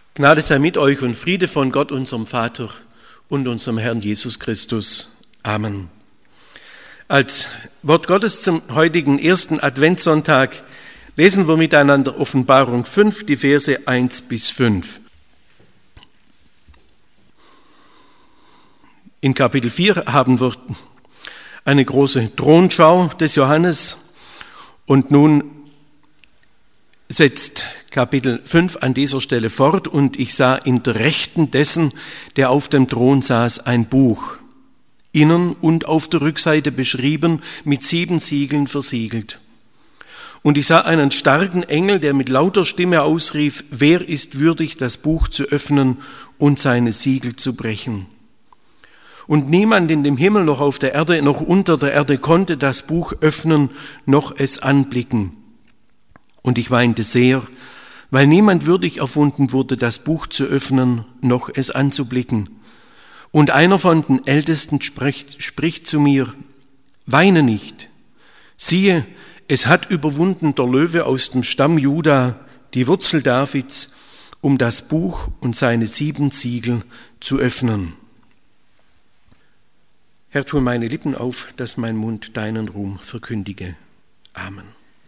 Gnade sei mit euch und Friede von Gott, unserem Vater und unserem Herrn Jesus Christus. Amen. Als Wort Gottes zum heutigen ersten Adventssonntag lesen wir miteinander Offenbarung 5, die Verse 1 bis 5. In Kapitel 4 haben wir eine große Thronschau des Johannes und nun setzt Kapitel 5 an dieser Stelle fort: und ich sah in der Rechten dessen, der auf dem Thron saß, ein Buch, innen und auf der Rückseite beschrieben, mit 7 Siegeln versiegelt. Und ich sah einen starken Engel, der mit lauter Stimme ausrief: Wer ist würdig, das Buch zu öffnen und seine Siegel zu brechen? Und niemand in dem Himmel noch auf der Erde noch unter der Erde konnte das Buch öffnen, noch es anblicken. Und ich weinte sehr, weil niemand würdig erfunden wurde, das Buch zu öffnen, noch es anzublicken. Und einer von den Ältesten spricht zu mir: Weine nicht. Siehe, es hat überwunden der Löwe aus dem Stamm Juda, die Wurzel Davids, um das Buch und seine 7 Siegel zu öffnen. Herr, tue meine Lippen auf, dass mein Mund deinen Ruhm verkündige. Amen.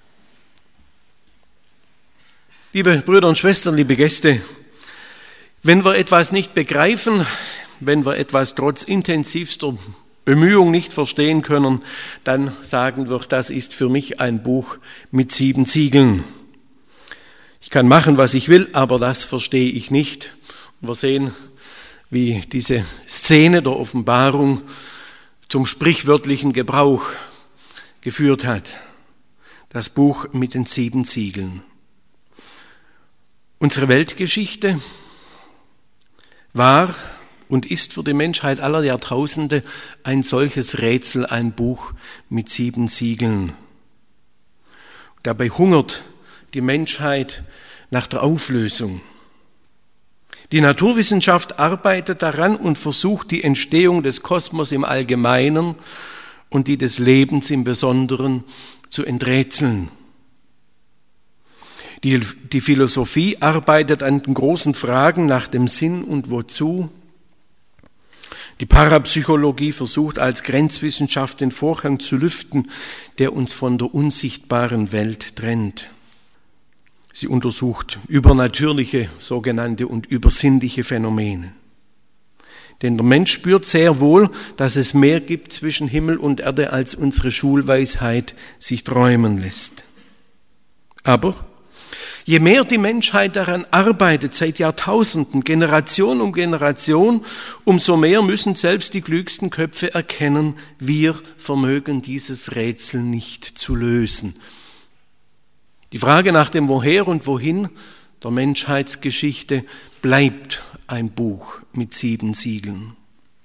Liebe Brüder und Schwestern, liebe Gäste, wenn wir etwas nicht begreifen, wenn wir etwas trotz intensivster Bemühung nicht verstehen können, dann sagen wir, das ist für mich ein Buch mit 7 Siegeln. Ich kann machen, was ich will, aber das verstehe ich nicht. Und wir sehen, wie diese Szene der Offenbarung zum sprichwörtlichen Gebrauch geführt hat. Das Buch mit den 7 Siegeln. Unsere Weltgeschichte war und ist für die Menschheit aller Jahrtausende ein solches Rätsel, ein Buch mit 7 Siegeln. Dabei hungert die Menschheit nach der Auflösung. Die Naturwissenschaft arbeitet daran und versucht, die Entstehung des Kosmos im Allgemeinen und die des Lebens im Besonderen zu enträtseln. Die Philosophie arbeitet an den großen Fragen nach dem Sinn und Wozu. Die Parapsychologie versucht als Grenzwissenschaft den Vorhang zu lüften, der uns von der unsichtbaren Welt trennt. Sie untersucht übernatürliche, sogenannte und übersinnliche Phänomene. Denn der Mensch spürt sehr wohl, dass es mehr gibt zwischen Himmel und Erde, als unsere Schulweisheit sich träumen lässt. Aber je mehr die Menschheit daran arbeitet, seit Jahrtausenden, Generation um Generation, umso mehr müssen selbst die klügsten Köpfe erkennen, wir vermögen dieses Rätsel nicht zu lösen. Die Frage nach dem Woher und Wohin der Menschheitsgeschichte bleibt ein Buch mit 7 Siegeln.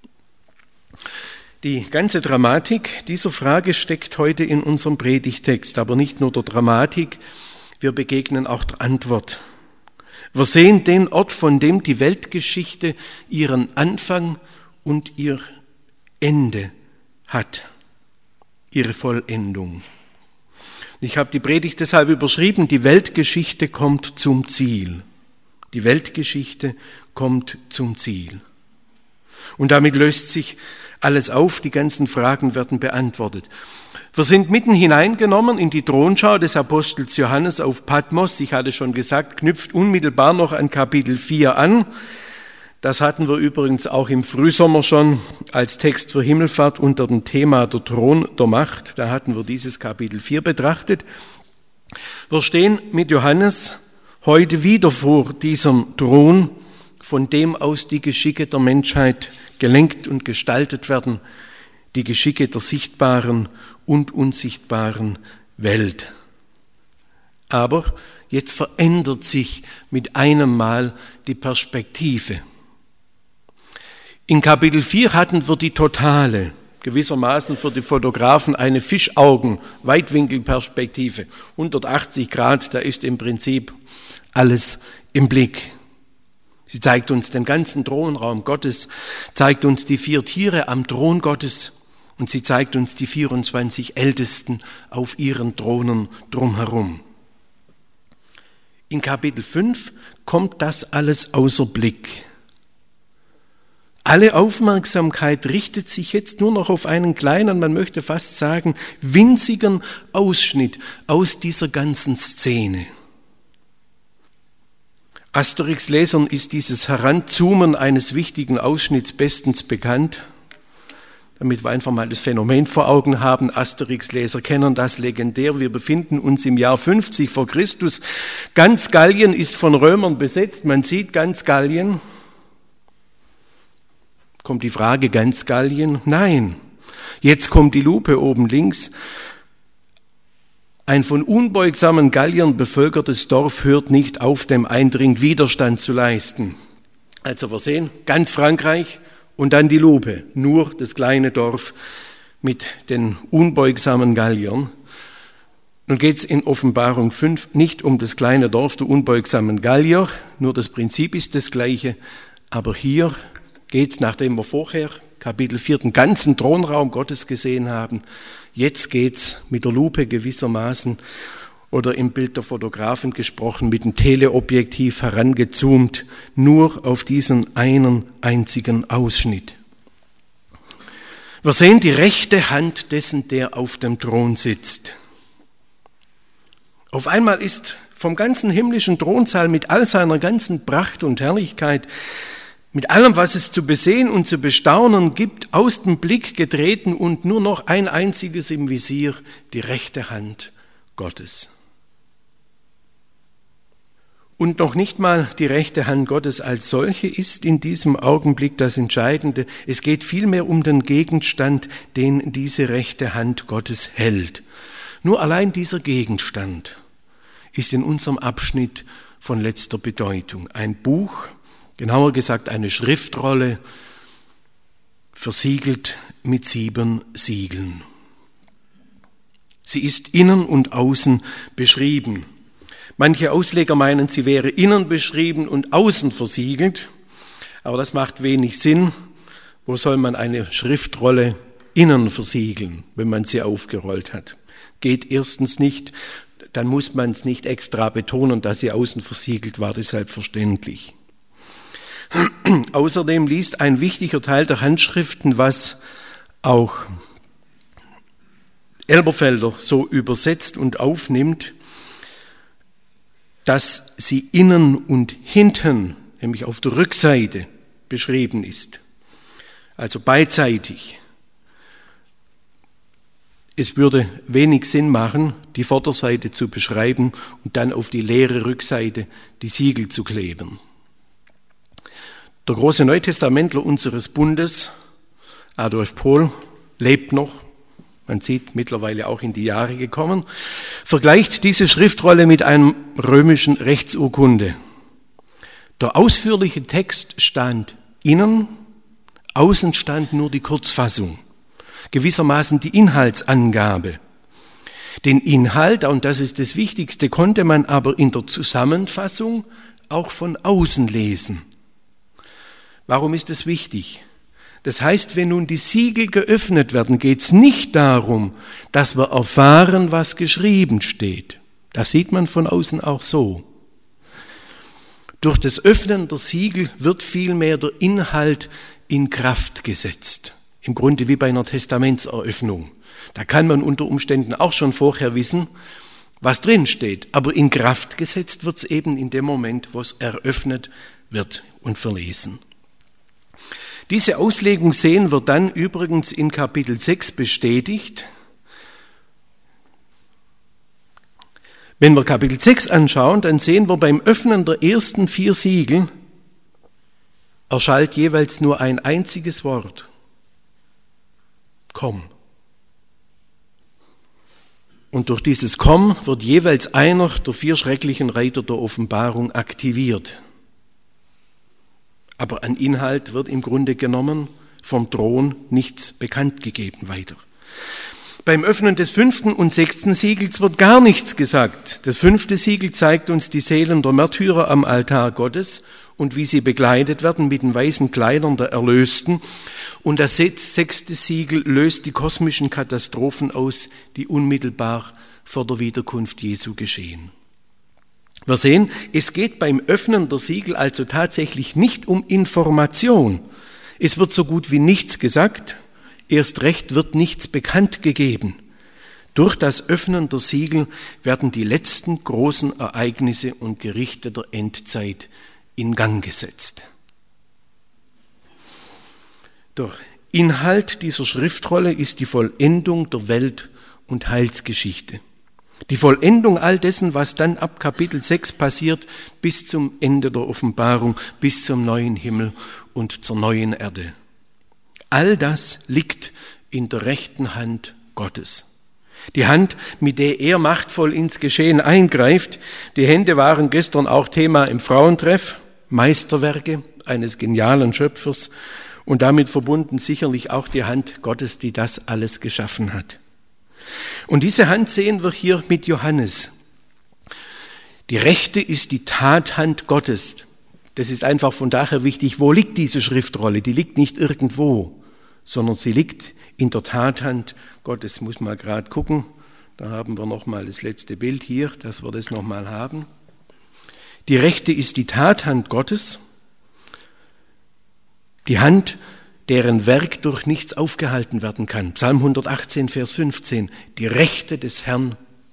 Die ganze Dramatik dieser Frage steckt heute in unserem Predigtext, aber nicht nur der Dramatik, wir begegnen auch der Antwort. Wir sehen den Ort, von dem die Weltgeschichte ihren Anfang und ihr Ende hat, ihre Vollendung. Ich habe die Predigt deshalb überschrieben: Die Weltgeschichte kommt zum Ziel. Die Weltgeschichte kommt zum Ziel. Und damit löst sich alles auf, die ganzen Fragen werden beantwortet. Wir sind mitten hineingenommen in die Thronschau des Apostels Johannes auf Patmos. Ich hatte schon gesagt, knüpft unmittelbar noch an Kapitel 4 an. Das hatten wir übrigens auch im Frühsommer schon als Text für Himmelfahrt unter dem Thema der Thron der Macht. Da hatten wir dieses Kapitel 4 betrachtet. Wir stehen mit Johannes heute wieder vor diesem Thron, von dem aus die Geschicke der Menschheit gelenkt und gestaltet werden, die Geschicke der sichtbaren und unsichtbaren Welt. Aber jetzt verändert sich mit einem Mal die Perspektive. In Kapitel 4 hatten wir die totale, gewissermaßen für die Fotografen eine Fischaugen-Weitwinkelperspektive. 180 Grad, da ist im Prinzip alles im Blick. Sie zeigt uns den ganzen Thronraum Gottes, zeigt uns die 4 Tiere am Thron Gottes und sie zeigt uns die 24 Ältesten auf ihren Thronen drumherum. In Kapitel 5 kommt das alles außer Blick. Alle Aufmerksamkeit richtet sich jetzt nur noch auf einen kleinen, man möchte fast sagen, winzigen Ausschnitt aus dieser ganzen Szene. Asterix-Lesern ist dieses Heranzoomen eines wichtigen Ausschnitts bestens bekannt. Damit wir einfach mal das Phänomen vor Augen haben, Asterix-Leser kennen das legendär. Wir befinden uns im Jahr 50 vor Christus. Ganz Gallien ist von Römern besetzt. Man sieht ganz Gallien. Kommt die Frage, ganz Gallien? Nein. Jetzt kommt die Lupe oben links. Ein von unbeugsamen Galliern bevölkertes Dorf hört nicht auf, dem Eindring Widerstand zu leisten. Also wir sehen, ganz Frankreich und dann die Lupe, nur das kleine Dorf mit den unbeugsamen Galliern. Nun geht es in Offenbarung 5 nicht um das kleine Dorf der unbeugsamen Gallier, nur das Prinzip ist das gleiche, aber hier geht es, nachdem wir vorher Kapitel 4 den ganzen Thronraum Gottes gesehen haben, jetzt geht es mit der Lupe gewissermaßen oder im Bild der Fotografen gesprochen, mit dem Teleobjektiv herangezoomt, nur auf diesen einen einzigen Ausschnitt. Wir sehen die rechte Hand dessen, der auf dem Thron sitzt. Auf einmal ist vom ganzen himmlischen Thronsaal mit all seiner ganzen Pracht und Herrlichkeit, mit allem, was es zu besehen und zu bestaunen gibt, aus dem Blick getreten und nur noch ein einziges im Visier, die rechte Hand Gottes. Und noch nicht mal die rechte Hand Gottes als solche ist in diesem Augenblick das Entscheidende. Es geht vielmehr um den Gegenstand, den diese rechte Hand Gottes hält. Nur allein dieser Gegenstand ist in unserem Abschnitt von letzter Bedeutung. Ein Buch, genauer gesagt eine Schriftrolle, versiegelt mit 7 Siegeln. Sie ist innen und außen beschrieben. Manche Ausleger meinen, sie wäre innen beschrieben und außen versiegelt, aber das macht wenig Sinn. Wo soll man eine Schriftrolle innen versiegeln, wenn man sie aufgerollt hat? Geht erstens nicht, dann muss man es nicht extra betonen, dass sie außen versiegelt war, das ist selbstverständlich. Außerdem liest ein wichtiger Teil der Handschriften, was auch Elberfelder so übersetzt und aufnimmt, dass sie innen und hinten, nämlich auf der Rückseite, beschrieben ist. Also beidseitig. Es würde wenig Sinn machen, die Vorderseite zu beschreiben und dann auf die leere Rückseite die Siegel zu kleben. Der große Neutestamentler unseres Bundes, Adolf Pohl, lebt noch, man sieht, mittlerweile auch in die Jahre gekommen, vergleicht diese Schriftrolle mit einem römischen Rechtsurkunde. Der ausführliche Text stand innen, außen stand nur die Kurzfassung, gewissermaßen die Inhaltsangabe. Den Inhalt, und das ist das Wichtigste, konnte man aber in der Zusammenfassung auch von außen lesen. Warum ist das wichtig? Das heißt, wenn nun die Siegel geöffnet werden, geht es nicht darum, dass wir erfahren, was geschrieben steht. Das sieht man von außen auch so. Durch das Öffnen der Siegel wird vielmehr der Inhalt in Kraft gesetzt. Im Grunde wie bei einer Testamentseröffnung. Da kann man unter Umständen auch schon vorher wissen, was drin steht. Aber in Kraft gesetzt wird es eben in dem Moment, wo es eröffnet wird und verlesen. Diese Auslegung sehen wir dann übrigens in Kapitel 6 bestätigt. Wenn wir Kapitel 6 anschauen, dann sehen wir beim Öffnen der ersten 4 Siegel, erschallt jeweils nur ein einziges Wort. Komm. Und durch dieses Komm wird jeweils einer der 4 schrecklichen Reiter der Offenbarung aktiviert. Aber an Inhalt wird im Grunde genommen vom Thron nichts bekannt gegeben weiter. Beim Öffnen des 5. und 6. Siegels wird gar nichts gesagt. Das 5. Siegel zeigt uns die Seelen der Märtyrer am Altar Gottes und wie sie begleitet werden mit den weißen Kleidern der Erlösten. Und das 6. Siegel löst die kosmischen Katastrophen aus, die unmittelbar vor der Wiederkunft Jesu geschehen. Wir sehen, es geht beim Öffnen der Siegel also tatsächlich nicht um Information. Es wird so gut wie nichts gesagt, erst recht wird nichts bekannt gegeben. Durch das Öffnen der Siegel werden die letzten großen Ereignisse und Gerichte der Endzeit in Gang gesetzt. Der Inhalt dieser Schriftrolle ist die Vollendung der Welt- und Heilsgeschichte. Die Vollendung all dessen, was dann ab Kapitel 6 passiert, bis zum Ende der Offenbarung, bis zum neuen Himmel und zur neuen Erde. All das liegt in der rechten Hand Gottes. Die Hand, mit der er machtvoll ins Geschehen eingreift. Die Hände waren gestern auch Thema im Frauentreff, Meisterwerke eines genialen Schöpfers und damit verbunden sicherlich auch die Hand Gottes, die das alles geschaffen hat. Und diese Hand sehen wir hier mit Johannes. Die rechte ist die Tathand Gottes. Das ist einfach von daher wichtig, wo liegt diese Schriftrolle? Die liegt nicht irgendwo, sondern sie liegt in der Tathand Gottes. Muss mal gerade gucken, da haben wir nochmal das letzte Bild hier, dass wir das nochmal haben. Die rechte ist die Tathand Gottes, die Hand, deren Werk durch nichts aufgehalten werden kann. Psalm 118, Vers 15. Die Rechte des Herrn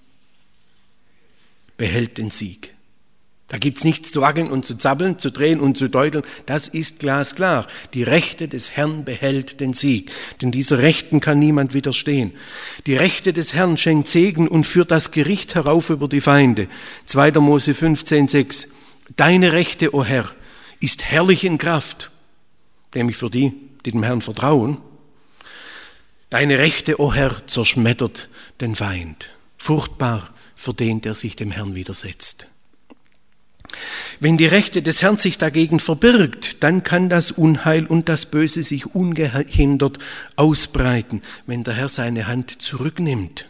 behält den Sieg. Da gibt's nichts zu wackeln und zu zappeln, zu drehen und zu deuteln. Das ist glasklar. Die Rechte des Herrn behält den Sieg. Denn dieser Rechten kann niemand widerstehen. Die Rechte des Herrn schenkt Segen und führt das Gericht herauf über die Feinde. 2. Mose 15, 6. Deine Rechte, o Herr, ist herrlich in Kraft. Nämlich für die dem Herrn vertrauen. Deine Rechte, o Herr, zerschmettert den Feind. Furchtbar für den, der sich dem Herrn widersetzt. Wenn die Rechte des Herrn sich dagegen verbirgt, dann kann das Unheil und das Böse sich ungehindert ausbreiten, wenn der Herr seine Hand zurücknimmt.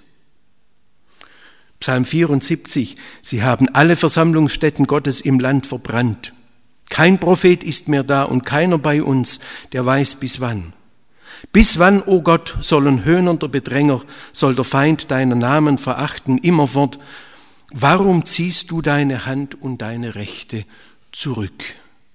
Psalm 74, sie haben alle Versammlungsstätten Gottes im Land verbrannt. Kein Prophet ist mehr da und keiner bei uns, der weiß bis wann. Bis wann, o Gott, sollen höhnender Bedränger, soll der Feind deinen Namen verachten, immerfort. Warum ziehst du deine Hand und deine Rechte zurück?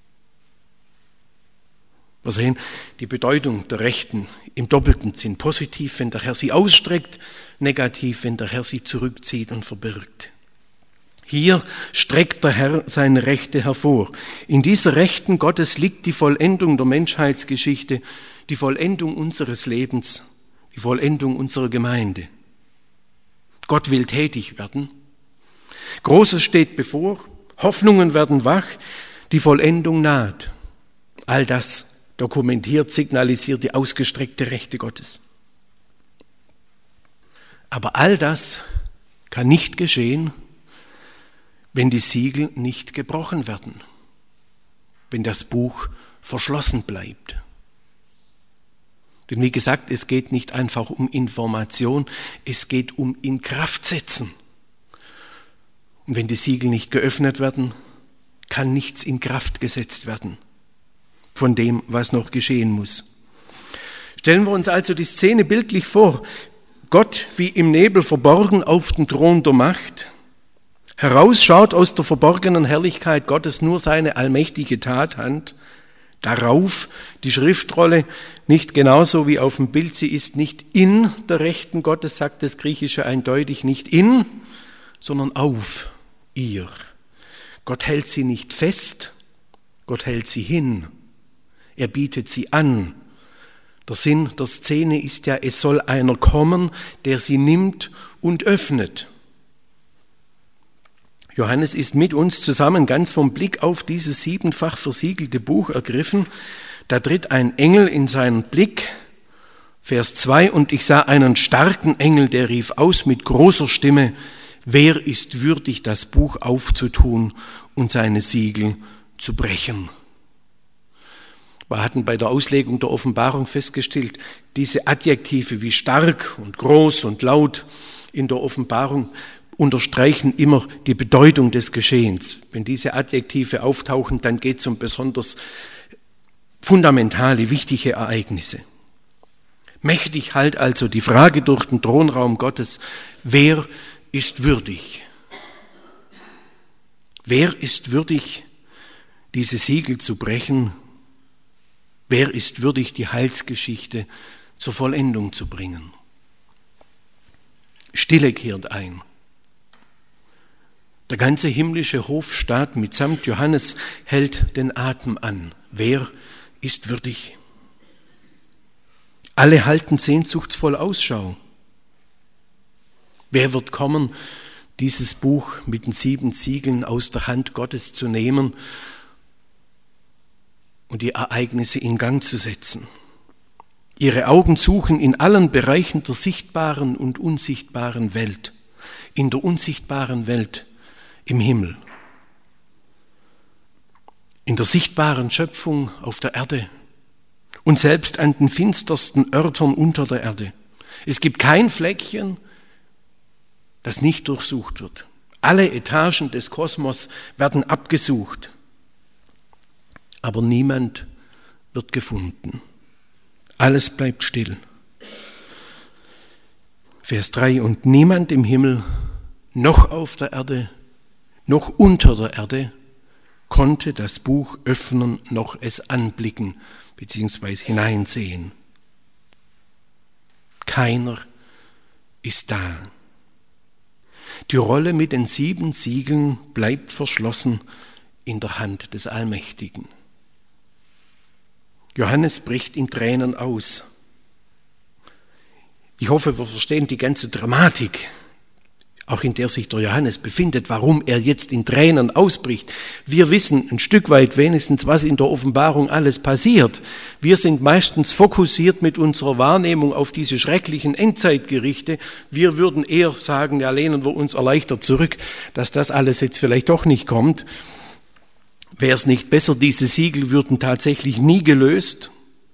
Wir sehen die Bedeutung der Rechten im doppelten Sinn. Positiv, wenn der Herr sie ausstreckt, negativ, wenn der Herr sie zurückzieht und verbirgt. Hier streckt der Herr seine Rechte hervor. In dieser Rechten Gottes liegt die Vollendung der Menschheitsgeschichte, die Vollendung unseres Lebens, die Vollendung unserer Gemeinde. Gott will tätig werden. Großes steht bevor, Hoffnungen werden wach, die Vollendung naht. All das dokumentiert, signalisiert die ausgestreckte Rechte Gottes. Aber all das kann nicht geschehen, wenn die Siegel nicht gebrochen werden, wenn das Buch verschlossen bleibt. Denn wie gesagt, es geht nicht einfach um Information, es geht um Inkraftsetzen. Und wenn die Siegel nicht geöffnet werden, kann nichts in Kraft gesetzt werden von dem, was noch geschehen muss. Stellen wir uns also die Szene bildlich vor. Gott wie im Nebel verborgen auf den Thron der Macht. Heraus schaut aus der verborgenen Herrlichkeit Gottes nur seine allmächtige Tathand. Darauf die Schriftrolle, nicht genauso wie auf dem Bild, sie ist nicht in der Rechten Gottes, sagt das Griechische eindeutig, nicht in, sondern auf ihr. Gott hält sie nicht fest, Gott hält sie hin. Er bietet sie an. Der Sinn der Szene ist ja, es soll einer kommen, der sie nimmt und öffnet. Johannes ist mit uns zusammen ganz vom Blick auf dieses 7-fach versiegelte Buch ergriffen. Da tritt ein Engel in seinen Blick. Vers 2, und ich sah einen starken Engel, der rief aus mit großer Stimme, wer ist würdig, das Buch aufzutun und seine Siegel zu brechen? Wir hatten bei der Auslegung der Offenbarung festgestellt, diese Adjektive wie stark und groß und laut in der Offenbarung unterstreichen immer die Bedeutung des Geschehens. Wenn diese Adjektive auftauchen, dann geht es um besonders fundamentale, wichtige Ereignisse. Mächtig hallt also die Frage durch den Thronraum Gottes, wer ist würdig? Wer ist würdig, diese Siegel zu brechen? Wer ist würdig, die Heilsgeschichte zur Vollendung zu bringen? Stille kehrt ein. Der ganze himmlische Hofstaat mitsamt Johannes hält den Atem an. Wer ist würdig? Alle halten sehnsuchtsvoll Ausschau. Wer wird kommen, dieses Buch mit den 7 Siegeln aus der Hand Gottes zu nehmen und die Ereignisse in Gang zu setzen? Ihre Augen suchen in allen Bereichen der sichtbaren und unsichtbaren Welt, in der unsichtbaren Welt im Himmel, in der sichtbaren Schöpfung auf der Erde und selbst an den finstersten Örtern unter der Erde. Es gibt kein Fleckchen, das nicht durchsucht wird. Alle Etagen des Kosmos werden abgesucht, aber niemand wird gefunden. Alles bleibt still. Vers 3: Und niemand im Himmel, noch auf der Erde, noch unter der Erde, konnte das Buch öffnen, noch es anblicken, beziehungsweise hineinsehen. Keiner ist da. Die Rolle mit den 7 Siegeln bleibt verschlossen in der Hand des Allmächtigen. Johannes bricht in Tränen aus. Ich hoffe, wir verstehen die ganze Dramatik, auch in der sich der Johannes befindet, warum er jetzt in Tränen ausbricht. Wir wissen ein Stück weit wenigstens, was in der Offenbarung alles passiert. Wir sind meistens fokussiert mit unserer Wahrnehmung auf diese schrecklichen Endzeitgerichte. Wir würden eher sagen, ja, lehnen wir uns erleichtert zurück, dass das alles jetzt vielleicht doch nicht kommt. Wäre es nicht besser, diese Siegel würden tatsächlich nie gelöst?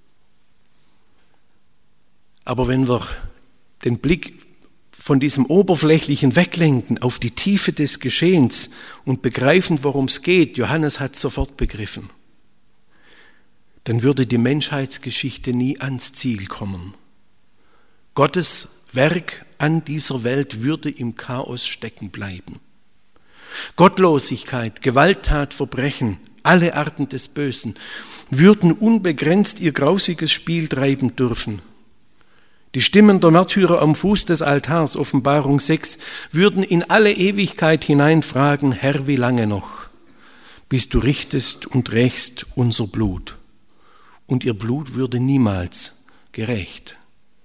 Aber wenn wir den Blick von diesem Oberflächlichen weglenken auf die Tiefe des Geschehens und begreifen, worum es geht, Johannes hat es sofort begriffen, dann würde die Menschheitsgeschichte nie ans Ziel kommen. Gottes Werk an dieser Welt würde im Chaos stecken bleiben. Gottlosigkeit, Gewalttat, Verbrechen, alle Arten des Bösen würden unbegrenzt ihr grausiges Spiel treiben dürfen. Die Stimmen der Märtyrer am Fuß des Altars, Offenbarung 6, würden in alle Ewigkeit hinein fragen: Herr, wie lange noch, bis du richtest und rächst unser Blut? Und ihr Blut würde niemals gerächt.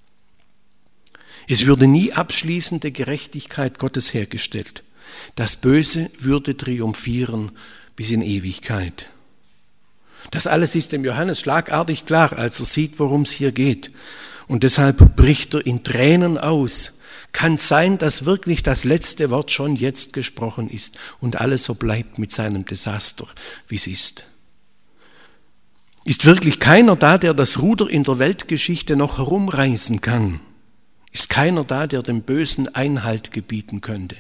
Es würde nie abschließende Gerechtigkeit Gottes hergestellt. Das Böse würde triumphieren bis in Ewigkeit. Das alles ist dem Johannes schlagartig klar, als er sieht, worum es hier geht. Und deshalb bricht er in Tränen aus. Kann sein, dass wirklich das letzte Wort schon jetzt gesprochen ist und alles so bleibt mit seinem Desaster, wie es ist. Ist wirklich keiner da, der das Ruder in der Weltgeschichte noch herumreißen kann? Ist keiner da, der dem Bösen Einhalt gebieten könnte?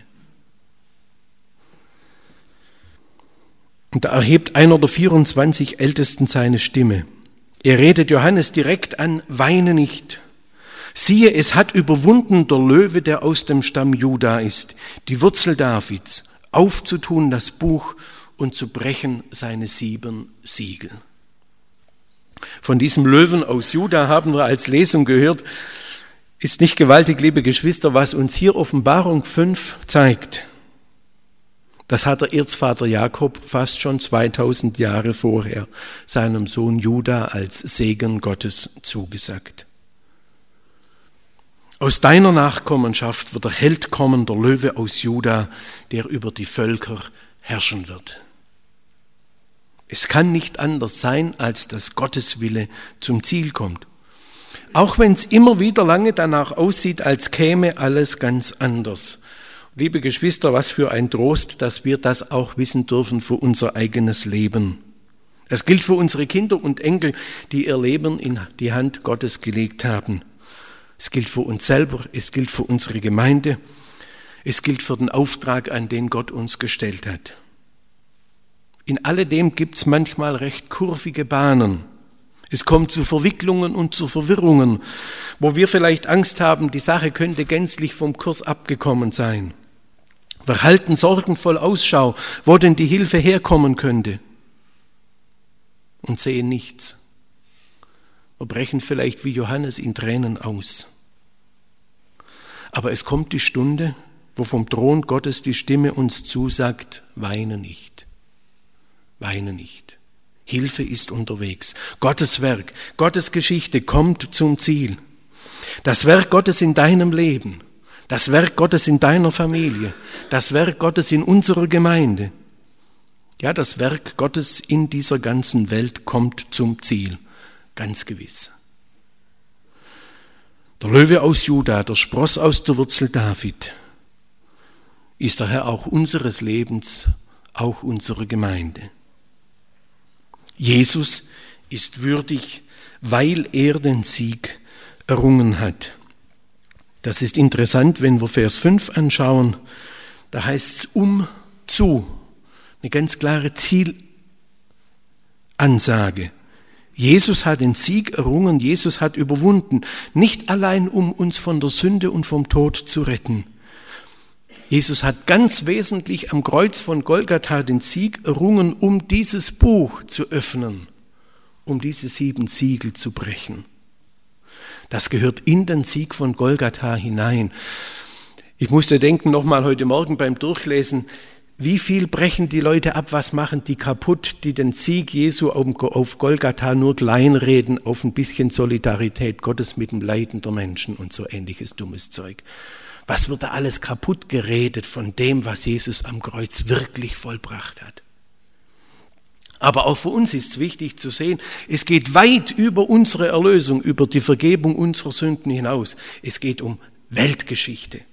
Und da erhebt einer der 24 Ältesten seine Stimme. Er redet Johannes direkt an: Weine nicht. Siehe, es hat überwunden der Löwe, der aus dem Stamm Juda ist, die Wurzel Davids, aufzutun das Buch und zu brechen seine 7 Siegel. Von diesem Löwen aus Juda haben wir als Lesung gehört. Ist nicht gewaltig, liebe Geschwister, was uns hier Offenbarung 5 zeigt? Das hat der Erzvater Jakob fast schon 2000 Jahre vorher seinem Sohn Juda als Segen Gottes zugesagt. Aus deiner Nachkommenschaft wird der Held kommen, der Löwe aus Juda, der über die Völker herrschen wird. Es kann nicht anders sein, als dass Gottes Wille zum Ziel kommt. Auch wenn es immer wieder lange danach aussieht, als käme alles ganz anders. Liebe Geschwister, was für ein Trost, dass wir das auch wissen dürfen für unser eigenes Leben. Es gilt für unsere Kinder und Enkel, die ihr Leben in die Hand Gottes gelegt haben. Es gilt für uns selber, es gilt für unsere Gemeinde, es gilt für den Auftrag, an den Gott uns gestellt hat. In alledem gibt es manchmal recht kurvige Bahnen. Es kommt zu Verwicklungen und zu Verwirrungen, wo wir vielleicht Angst haben, die Sache könnte gänzlich vom Kurs abgekommen sein. Wir halten sorgenvoll Ausschau, wo denn die Hilfe herkommen könnte, und sehen nichts. Wir brechen vielleicht wie Johannes in Tränen aus. Aber es kommt die Stunde, wo vom Thron Gottes die Stimme uns zusagt, weine nicht, weine nicht. Hilfe ist unterwegs. Gottes Werk, Gottes Geschichte kommt zum Ziel. Das Werk Gottes in deinem Leben, das Werk Gottes in deiner Familie, das Werk Gottes in unserer Gemeinde, ja, das Werk Gottes in dieser ganzen Welt kommt zum Ziel, ganz gewiss. Der Löwe aus Juda, der Spross aus der Wurzel David, ist der Herr auch unseres Lebens, auch unserer Gemeinde. Jesus ist würdig, weil er den Sieg errungen hat. Das ist interessant, wenn wir Vers 5 anschauen. Da heißt es zu, eine ganz klare Zielansage. Jesus hat den Sieg errungen, Jesus hat überwunden, nicht allein um uns von der Sünde und vom Tod zu retten. Jesus hat ganz wesentlich am Kreuz von Golgatha den Sieg errungen, um dieses Buch zu öffnen, um diese 7 Siegel zu brechen. Das gehört in den Sieg von Golgatha hinein. Ich musste denken, nochmal heute Morgen beim Durchlesen, wie viel brechen die Leute ab, was machen die kaputt, die den Sieg Jesu auf Golgatha nur kleinreden, auf ein bisschen Solidarität Gottes mit dem Leiden der Menschen und so ähnliches dummes Zeug. Was wird da alles kaputt geredet von dem, was Jesus am Kreuz wirklich vollbracht hat? Aber auch für uns ist es wichtig zu sehen, es geht weit über unsere Erlösung, über die Vergebung unserer Sünden hinaus. Es geht um Weltgeschichte.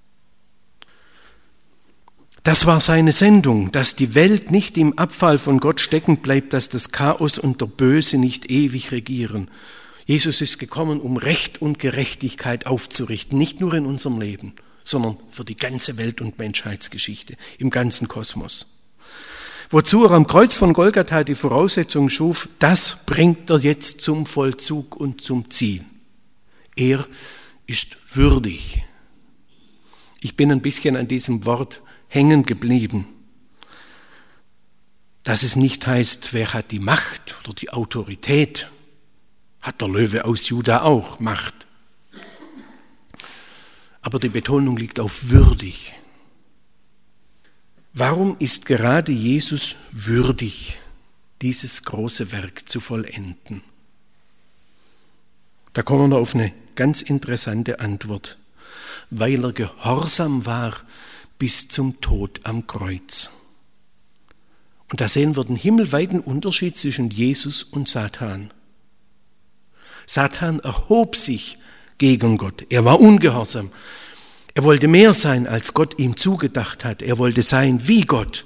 Das war seine Sendung, dass die Welt nicht im Abfall von Gott stecken bleibt, dass das Chaos und der Böse nicht ewig regieren. Jesus ist gekommen, um Recht und Gerechtigkeit aufzurichten, nicht nur in unserem Leben, sondern für die ganze Welt- und Menschheitsgeschichte, im ganzen Kosmos. Wozu er am Kreuz von Golgatha die Voraussetzung schuf, das bringt er jetzt zum Vollzug und zum Ziel. Er ist würdig. Ich bin ein bisschen an diesem Wort hängen geblieben, dass es nicht heißt, wer hat die Macht oder die Autorität. Hat der Löwe aus Juda auch Macht. Aber die Betonung liegt auf würdig. Warum ist gerade Jesus würdig, dieses große Werk zu vollenden? Da kommen wir auf eine ganz interessante Antwort. Weil er gehorsam war bis zum Tod am Kreuz. Und da sehen wir den himmelweiten Unterschied zwischen Jesus und Satan. Satan erhob sich gegen Gott. Er war ungehorsam. Er wollte mehr sein, als Gott ihm zugedacht hat. Er wollte sein wie Gott.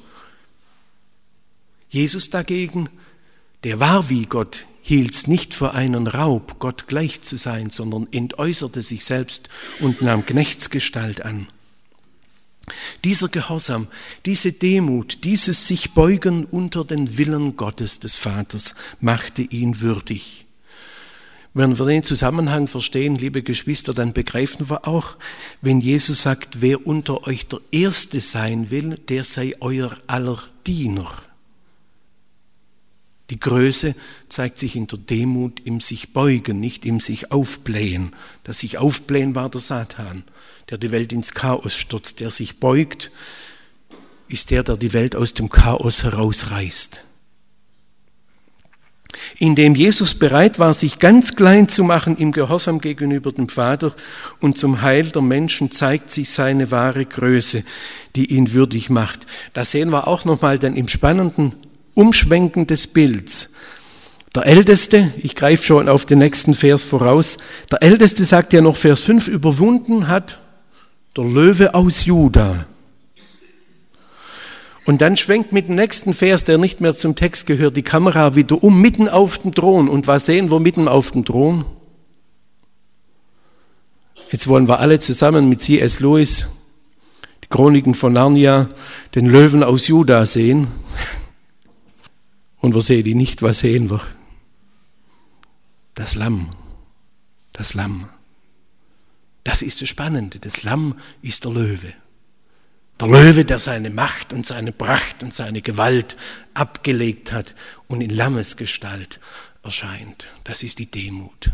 Jesus dagegen, der war wie Gott, hielt es nicht für einen Raub, Gott gleich zu sein, sondern entäußerte sich selbst und nahm Knechtsgestalt an. Dieser Gehorsam, diese Demut, dieses sich beugen unter den Willen Gottes des Vaters machte ihn würdig. Wenn wir den Zusammenhang verstehen, liebe Geschwister, dann begreifen wir auch, wenn Jesus sagt, wer unter euch der Erste sein will, der sei euer aller Diener. Die Größe zeigt sich in der Demut, im sich beugen, nicht im sich aufblähen. Das sich aufblähen war der Satan, der die Welt ins Chaos stürzt. Der sich beugt, ist der die Welt aus dem Chaos herausreißt. Indem Jesus bereit war, sich ganz klein zu machen im Gehorsam gegenüber dem Vater und zum Heil der Menschen, zeigt sich seine wahre Größe, die ihn würdig macht. Das sehen wir auch nochmal dann im spannenden Umschwenken des Bilds. Der Älteste, ich greife schon auf den nächsten Vers voraus, der Älteste sagt ja noch Vers 5, überwunden hat der Löwe aus Juda. Und dann schwenkt mit dem nächsten Vers, der nicht mehr zum Text gehört, die Kamera wieder um, mitten auf dem Thron. Und was sehen wir mitten auf dem Thron? Jetzt wollen wir alle zusammen mit C.S. Lewis, die Chroniken von Narnia, den Löwen aus Juda sehen. Und wir sehen ihn nicht, was sehen wir? Das Lamm. Das Lamm. Das ist das Spannende. Das Lamm ist der Löwe. Der Löwe, der seine Macht und seine Pracht und seine Gewalt abgelegt hat und in Lammesgestalt erscheint. Das ist die Demut.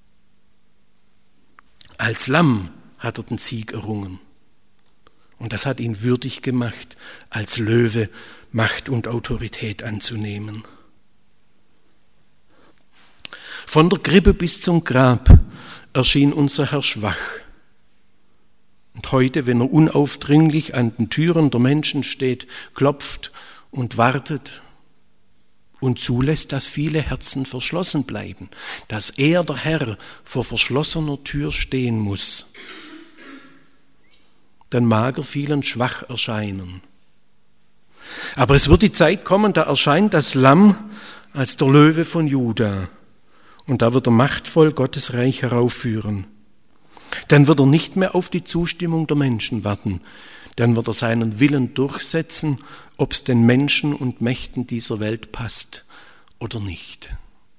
Als Lamm hat er den Sieg errungen. Und das hat ihn würdig gemacht, als Löwe Macht und Autorität anzunehmen. Von der Krippe bis zum Grab erschien unser Herr schwach. Und heute, wenn er unaufdringlich an den Türen der Menschen steht, klopft und wartet und zulässt, dass viele Herzen verschlossen bleiben, dass er, der Herr, vor verschlossener Tür stehen muss, dann mag er vielen schwach erscheinen. Aber es wird die Zeit kommen, da erscheint das Lamm als der Löwe von Juda und da wird er machtvoll Gottes Reich heraufführen. Dann wird er nicht mehr auf die Zustimmung der Menschen warten. Dann wird er seinen Willen durchsetzen, ob es den Menschen und Mächten dieser Welt passt oder nicht.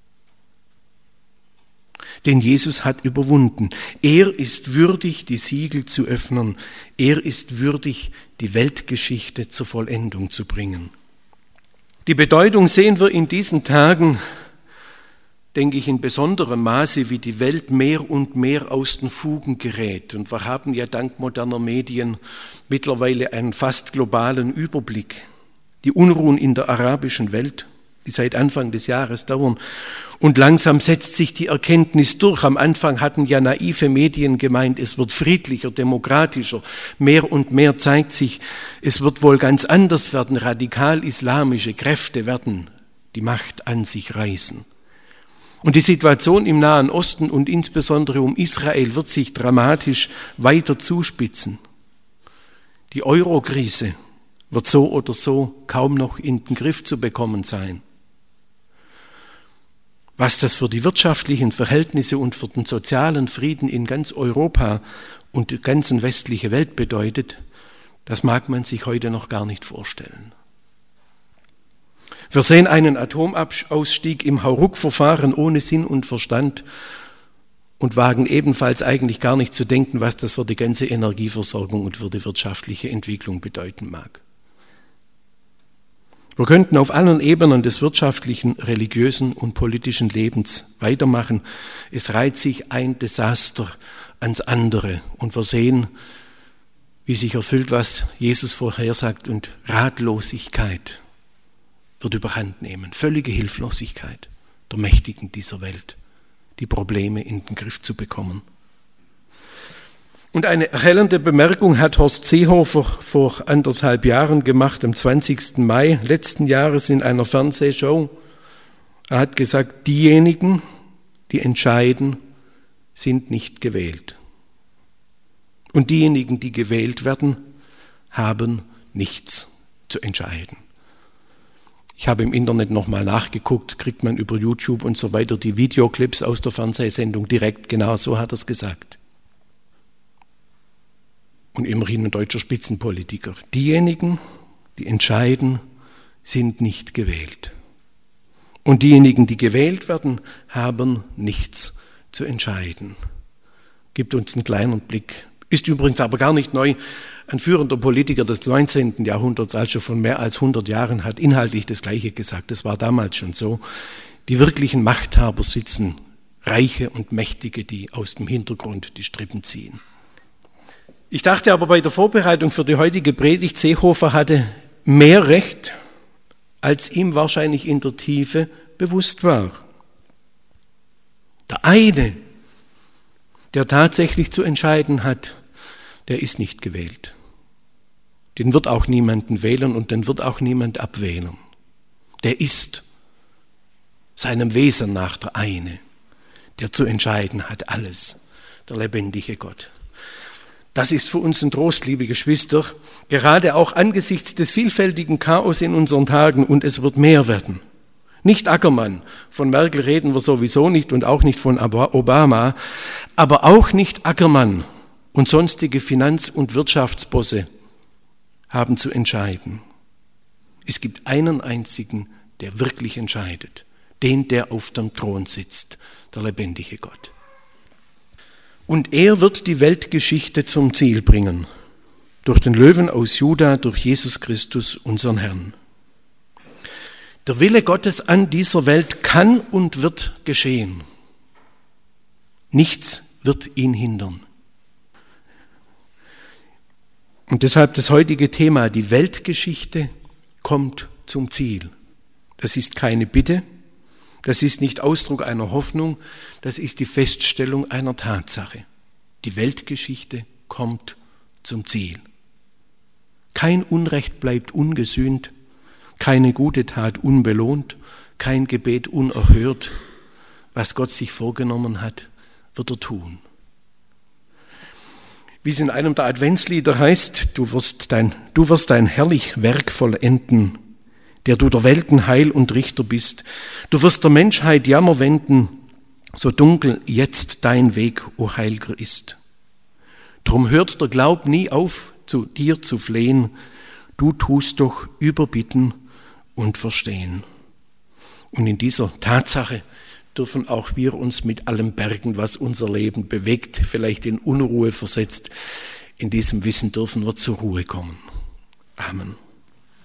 Denn Jesus hat überwunden. Er ist würdig, die Siegel zu öffnen. Er ist würdig, die Weltgeschichte zur Vollendung zu bringen. Die Bedeutung sehen wir in diesen Tagen, denke ich, in besonderem Maße, wie die Welt mehr und mehr aus den Fugen gerät. Und wir haben ja dank moderner Medien mittlerweile einen fast globalen Überblick. Die Unruhen in der arabischen Welt, die seit Anfang des Jahres dauern. Und langsam setzt sich die Erkenntnis durch. Am Anfang hatten ja naive Medien gemeint, es wird friedlicher, demokratischer. Mehr und mehr zeigt sich, es wird wohl ganz anders werden. Radikal-islamische Kräfte werden die Macht an sich reißen. Und die Situation im Nahen Osten und insbesondere um Israel wird sich dramatisch weiter zuspitzen. Die Euro-Krise wird so oder so kaum noch in den Griff zu bekommen sein. Was das für die wirtschaftlichen Verhältnisse und für den sozialen Frieden in ganz Europa und die ganze westliche Welt bedeutet, das mag man sich heute noch gar nicht vorstellen. Wir sehen einen Atomausstieg im Hauruck-Verfahren ohne Sinn und Verstand und wagen ebenfalls eigentlich gar nicht zu denken, was das für die ganze Energieversorgung und für die wirtschaftliche Entwicklung bedeuten mag. Wir könnten auf allen Ebenen des wirtschaftlichen, religiösen und politischen Lebens weitermachen. Es reiht sich ein Desaster ans andere und wir sehen, wie sich erfüllt, was Jesus vorhersagt, und Ratlosigkeit wird überhand nehmen. Völlige Hilflosigkeit der Mächtigen dieser Welt, die Probleme in den Griff zu bekommen. Und eine erhellende Bemerkung hat Horst Seehofer vor 1,5 Jahren gemacht, am 20. Mai letzten Jahres in einer Fernsehshow. Er hat gesagt, diejenigen, die entscheiden, sind nicht gewählt. Und diejenigen, die gewählt werden, haben nichts zu entscheiden. Ich habe im Internet nochmal nachgeguckt, kriegt man über YouTube und so weiter die Videoclips aus der Fernsehsendung direkt, genau so hat er es gesagt. Und immerhin ein deutscher Spitzenpolitiker. Diejenigen, die entscheiden, sind nicht gewählt. Und diejenigen, die gewählt werden, haben nichts zu entscheiden. Gibt uns einen kleinen Blick. Ist übrigens aber gar nicht neu. Ein führender Politiker des 19. Jahrhunderts, also von mehr als 100 Jahren, hat inhaltlich das Gleiche gesagt. Das war damals schon so. Die wirklichen Machthaber sitzen, Reiche und Mächtige, die aus dem Hintergrund die Strippen ziehen. Ich dachte aber bei der Vorbereitung für die heutige Predigt, Seehofer hatte mehr Recht, als ihm wahrscheinlich in der Tiefe bewusst war. Der eine, der tatsächlich zu entscheiden hat, der ist nicht gewählt. Den wird auch niemanden wählen und den wird auch niemand abwählen. Der ist seinem Wesen nach der eine, der zu entscheiden hat alles, der lebendige Gott. Das ist für uns ein Trost, liebe Geschwister, gerade auch angesichts des vielfältigen Chaos in unseren Tagen, und es wird mehr werden. Nicht Ackermann, von Merkel reden wir sowieso nicht und auch nicht von Obama, aber auch nicht Ackermann und sonstige Finanz- und Wirtschaftsbosse haben zu entscheiden. Es gibt einen einzigen, der wirklich entscheidet, den, der auf dem Thron sitzt, der lebendige Gott. Und er wird die Weltgeschichte zum Ziel bringen. durch den Löwen aus Juda, durch Jesus Christus, unseren Herrn. Der Wille Gottes an dieser Welt kann und wird geschehen. Nichts wird ihn hindern. Und deshalb das heutige Thema, die Weltgeschichte kommt zum Ziel. Das ist keine Bitte, das ist nicht Ausdruck einer Hoffnung, das ist die Feststellung einer Tatsache. Die Weltgeschichte kommt zum Ziel. Kein Unrecht bleibt ungesühnt, keine gute Tat unbelohnt, kein Gebet unerhört. Was Gott sich vorgenommen hat, wird er tun. Wie es in einem der Adventslieder heißt, du wirst dein herrlich Werk vollenden, der du der Welten Heil und Richter bist. Du wirst der Menschheit Jammer wenden, so dunkel jetzt dein Weg, o Heilger, ist. Drum hört der Glaub nie auf, zu dir zu flehen, du tust doch überbitten und verstehen. Und in dieser Tatsache dürfen auch wir uns mit allem bergen, was unser Leben bewegt, vielleicht in Unruhe versetzt. In diesem Wissen dürfen wir zur Ruhe kommen. Amen.